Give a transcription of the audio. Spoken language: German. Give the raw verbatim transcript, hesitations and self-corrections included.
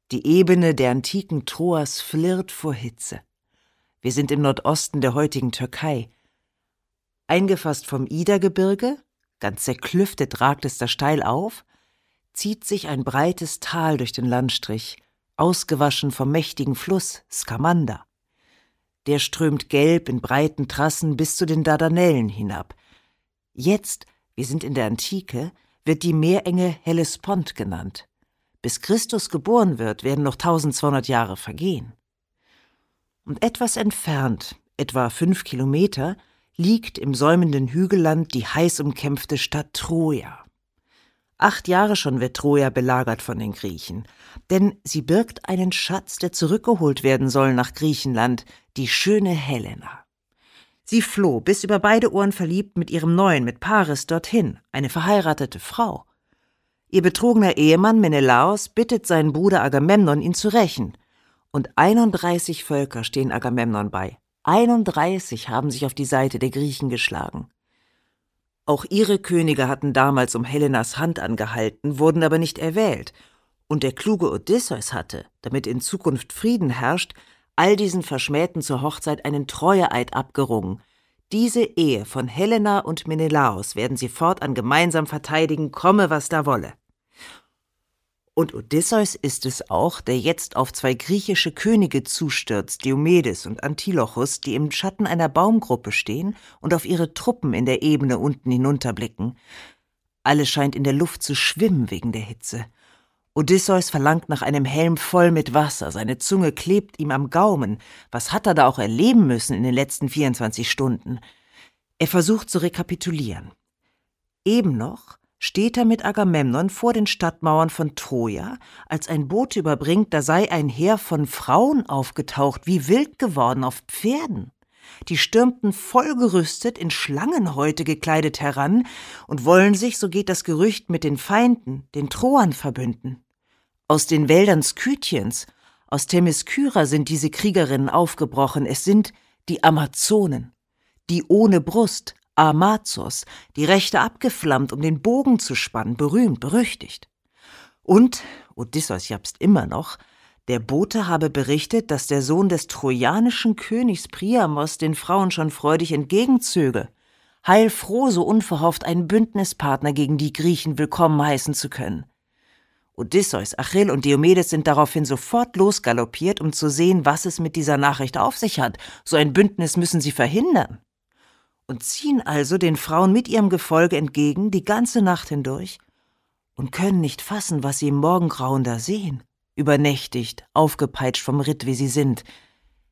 Die Ebene der antiken Troas flirrt vor Hitze. Wir sind im Nordosten der heutigen Türkei. Eingefasst vom Ida-Gebirge, ganz zerklüftet ragt es da steil auf, zieht sich ein breites Tal durch den Landstrich, ausgewaschen vom mächtigen Fluss Skamander. Der strömt gelb in breiten Trassen bis zu den Dardanellen hinab. Jetzt, wir sind in der Antike, wird die Meerenge Hellespont genannt. Bis Christus geboren wird, werden noch tausendzweihundert Jahre vergehen. Und etwas entfernt, etwa fünf Kilometer, liegt im säumenden Hügelland die heiß umkämpfte Stadt Troja. Acht Jahre schon wird Troja belagert von den Griechen, denn sie birgt einen Schatz, der zurückgeholt werden soll nach Griechenland, die schöne Helena. Sie floh, bis über beide Ohren verliebt, mit ihrem Neuen, mit Paris, dorthin, eine verheiratete Frau. Ihr betrogener Ehemann Menelaos bittet seinen Bruder Agamemnon, ihn zu rächen. Und einunddreißig Völker stehen Agamemnon bei. einunddreißig haben sich auf die Seite der Griechen geschlagen. Auch ihre Könige hatten damals um Helenas Hand angehalten, wurden aber nicht erwählt. Und der kluge Odysseus hatte, damit in Zukunft Frieden herrscht, all diesen Verschmähten zur Hochzeit einen Treueeid abgerungen. Diese Ehe von Helena und Menelaos werden sie fortan gemeinsam verteidigen, komme was da wolle. Und Odysseus ist es auch, der jetzt auf zwei griechische Könige zustürzt, Diomedes und Antilochus, die im Schatten einer Baumgruppe stehen und auf ihre Truppen in der Ebene unten hinunterblicken. Alles scheint in der Luft zu schwimmen wegen der Hitze. Odysseus verlangt nach einem Helm voll mit Wasser, seine Zunge klebt ihm am Gaumen. Was hat er da auch erleben müssen in den letzten vierundzwanzig Stunden? Er versucht zu rekapitulieren. Eben noch steht er mit Agamemnon vor den Stadtmauern von Troja, als ein Bote überbringt, da sei ein Heer von Frauen aufgetaucht, wie wild geworden auf Pferden. Die stürmten vollgerüstet, in Schlangenhäute gekleidet heran und wollen sich, so geht das Gerücht, mit den Feinden, den Troern, verbünden. Aus den Wäldern Skythiens, aus Themyskyra sind diese Kriegerinnen aufgebrochen. Es sind die Amazonen, die ohne Brust, Amazos, die Rechte abgeflammt, um den Bogen zu spannen, berühmt, berüchtigt. Und, Odysseus japst immer noch, der Bote habe berichtet, dass der Sohn des trojanischen Königs Priamos den Frauen schon freudig entgegenzöge, heilfroh, so unverhofft einen Bündnispartner gegen die Griechen willkommen heißen zu können. Odysseus, Achill und Diomedes sind daraufhin sofort losgaloppiert, um zu sehen, was es mit dieser Nachricht auf sich hat. So ein Bündnis müssen sie verhindern. Und ziehen also den Frauen mit ihrem Gefolge entgegen, die ganze Nacht hindurch, und können nicht fassen, was sie im Morgengrauen da sehen, übernächtigt, aufgepeitscht vom Ritt, wie sie sind.